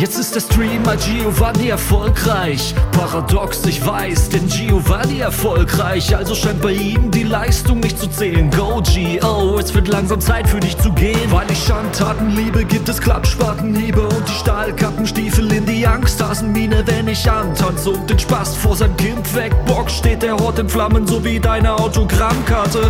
Jetzt ist der Streamer Giovanni erfolgreich. Paradox, ich weiß, denn Giovanni erfolgreich. Also scheint bei ihm die Leistung nicht zu zählen. Go G.O., es wird langsam Zeit für dich zu gehen. Weil ich Schandtaten liebe, gibt es Klappspatenhiebe und die Stahlkappenstiefel in die Angsthasenmine. Wenn ich antanze und den Spaß vor seinem Kind wegbox, steht der Hort in Flammen, so wie deine Autogrammkarte.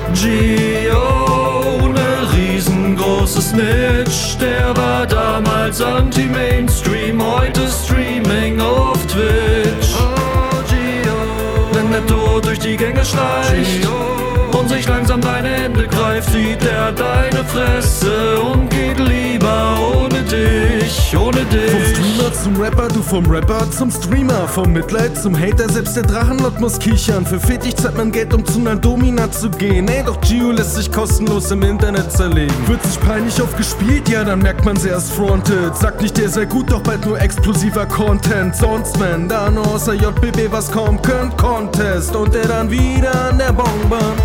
Gio, ne riesengroße Snitch, der war damals Anti-Mainstream, heute Streaming auf Twitch. Oh Gio, wenn der Tod durch die Gänge schleicht Gio, und sich langsam deine Hände greift, sieht er deine Fresse und geht lieber ohne dich, ohne dich. Vom Streamer zum Rapper, du vom Rapper zum Streamer. Vom Mitleid zum Hater, selbst der Drachenlord muss kichern. Für Fetisch zahlt man Geld, um zu einer Domina zu gehen. Ey, doch Gio lässt sich kostenlos im Internet zerlegen. Wird sich peinlich aufgespielt, ja, dann merkt man, er ist fronted. Sagt nicht, der sei gut, doch bald nur explosiver Content. Sonst, wenn da nur außer JBB was kommen könnt, Contest. Und der dann wieder an der Bonband.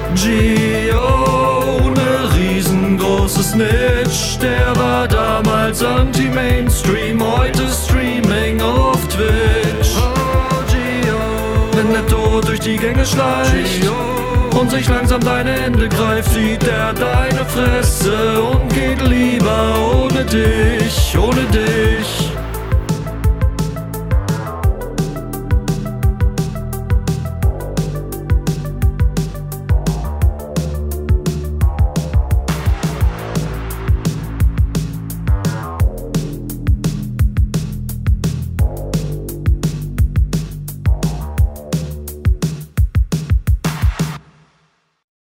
Gio, ne riesengroße Snitch, der war damals Anti-Mainstream, heute Streaming auf Twitch. Oh Gio, wenn der Tod durch die Gänge schleicht Gio, und sich langsam deine Hände greift, sieht er deine Fresse und geht lieber ohne dich, ohne dich.